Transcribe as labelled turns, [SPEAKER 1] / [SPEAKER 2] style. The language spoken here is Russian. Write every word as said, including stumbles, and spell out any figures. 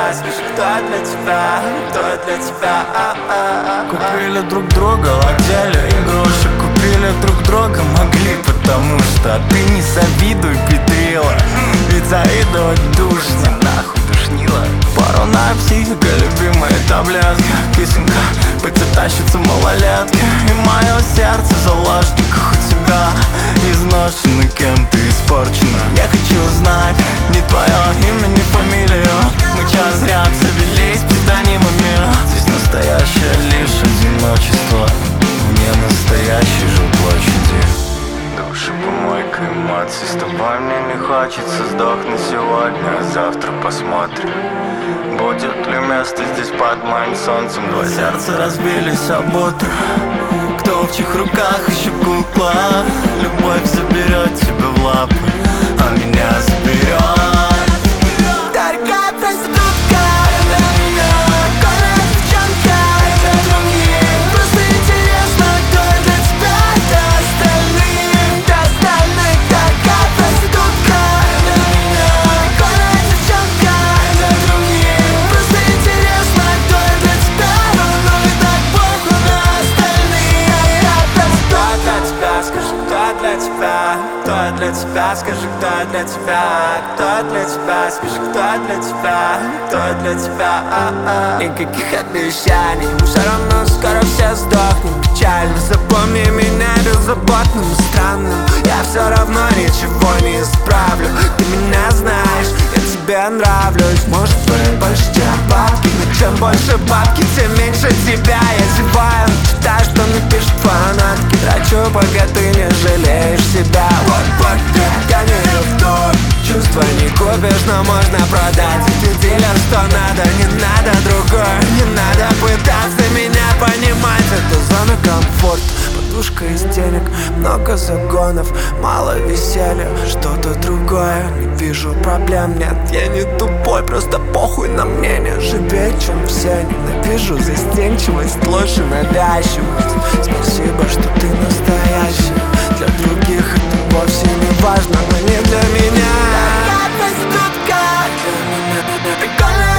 [SPEAKER 1] тебя, скажи, кто для тебя, кто для тебя.
[SPEAKER 2] Купили друг друга, ладели игрушек. Купили друг друга, могли, потому что ты не завидуй, петрила. Ведь завидовать душно, нахуй душнила. Пару психика, любимая таблетка. Кисенька, пойти тащится малолетки. И мое сердце в заложниках у тебя изношено, кем-то испорчено. Я хочу знать не твое имя, не фамилию. Мы час зря обзавелись псевдонимами. Здесь настоящее лишь одиночество вне настоящей жилплощади. Души, помойка, эмоций. С тобой мне не хочется сдохнуть сегодня, а завтра посмотрим, будет ли место здесь под моим солнцем. Два сердца разбились об утро. Кто в чьих руках еще кукла? Любовь заберет тебя в лапы, а меня заберет
[SPEAKER 1] Дорогая проститутка, горная девчонка, просто интересно, кто для тебя, до остальных, до остальных. Дорогая проститутка, горная девчонка, просто интересно, кто для тебя, ну и так похуй на остальных. Кто для тебя, скажи, кто для тебя, кто для тебя, скажи, кто для тебя, кто для тебя, скажи, кто для тебя, кто для тебя. Никаких обещаний, мы все равно скоро все сдохнем. Печально, запомни меня беззаботным и странным. Я все равно ничего не исправлю. Ты меня знаешь, я тебе нравлюсь. Может быть больше, чем бабки, но чем больше бабки, тем меньше тебя. Я зеваю, читаю, что напишут фанатки. Трачу, пока ты не жалеешь себя. Вот пока я не ревную, чувства не купишь, но можно продать. Ты дилер, что надо, не надо другое. Не надо пытаться меня понимать. Это зона комфорта, подушка из денег, много загонов, мало веселья, что-то другое. Не вижу проблем, нет, я не тупой, просто похуй на мнение. Живее, чем все, ненавижу застенчивость, ложь и навязчивость. Спасибо, что ты настоящий. Для других это вовсе не важно, но не для меня. Дорогая проститутка, прикольная